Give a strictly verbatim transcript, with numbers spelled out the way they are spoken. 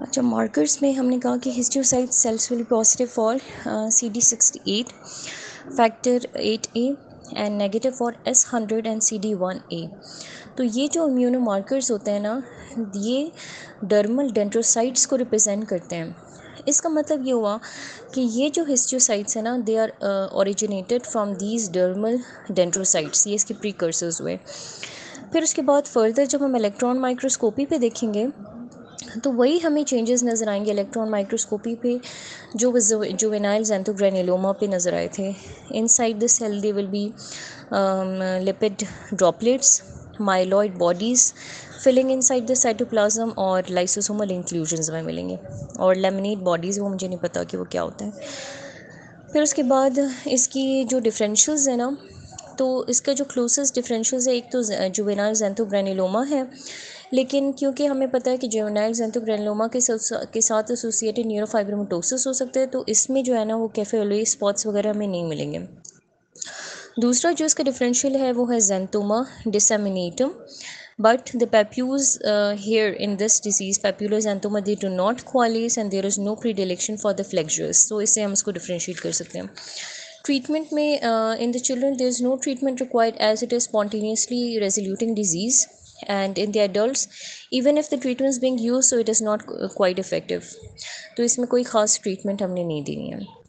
अच्छा, मार्कर्स में हमने कहा कि histiocyte cells will be positive for C D sixty eight, factor eight A and negative for S hundred and C D one A. तो ये जो इम्यूनो मार्कर्स होते हैं ना, ये डर्मल डेंड्रोसाइट्स को रिप्रेजेंट करते हैं। इसका मतलब ये हुआ कि ये जो हिस्टोसाइट्स हैं ना, they are originated from these dermal dendrocytes, ये इसके प्रीकर्सर्स हुए। फिर उसके बाद फर्दर जब हम इलेक्ट्रॉन माइक्रोस्कोपी पे देखेंगे तो वही हमें चेंजेस नज़र आएंगे इलेक्ट्रॉन माइक्रोस्कोपी पे जो जुवेनाइल ज़ैंथोग्रेनुलोमा पे नज़र आए थे। Inside the cell they will be lipid droplets, myeloid bodies filling inside the cytoplasm और लाइसोसोमल इंक्लूजन्स में मिलेंगे, और लेमिनेट बॉडीज़ वो मुझे नहीं पता कि वो क्या होता है। फिर उसके बाद इसकी जो डिफरेंशियल्स है ना, तो इसका जो क्लोजेस्ट डिफरेंशियल्स है, एक तो जुवेनाइल ज़ैंथोग्रेनुलोमा है, लेकिन क्योंकि हमें पता है कि जुवेनाइल ज़ैंथोग्रेनुलोमा के साथ के साथ एसोसिएटेड न्यूरोफाइब्रोमाटोसिस हो सकता है, तो इसमें जो है ना वो कैफे ओले स्पॉट्स वगैरह हमें नहीं मिलेंगे। दूसरा जो इसका डिफरेंशियल है वो है ज़ैंथोमा डिसेमिनेटम, but the papules uh, here in this disease, papular xanthoma, they do not coalesce and there is no predilection for the flexures, so इससे हम इसको differentiate कर सकते हैं। Treatment में uh, in the children there is no treatment required as it is spontaneously resoluting disease, and in the adults even if the treatment is being used so it is not quite effective, तो इसमें कोई ख़ास treatment हमने नहीं देनी है।